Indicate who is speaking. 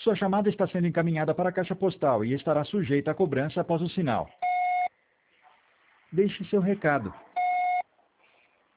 Speaker 1: Sua chamada está sendo encaminhada para a caixa postal e estará sujeita a cobrança após o sinal. Deixe seu recado.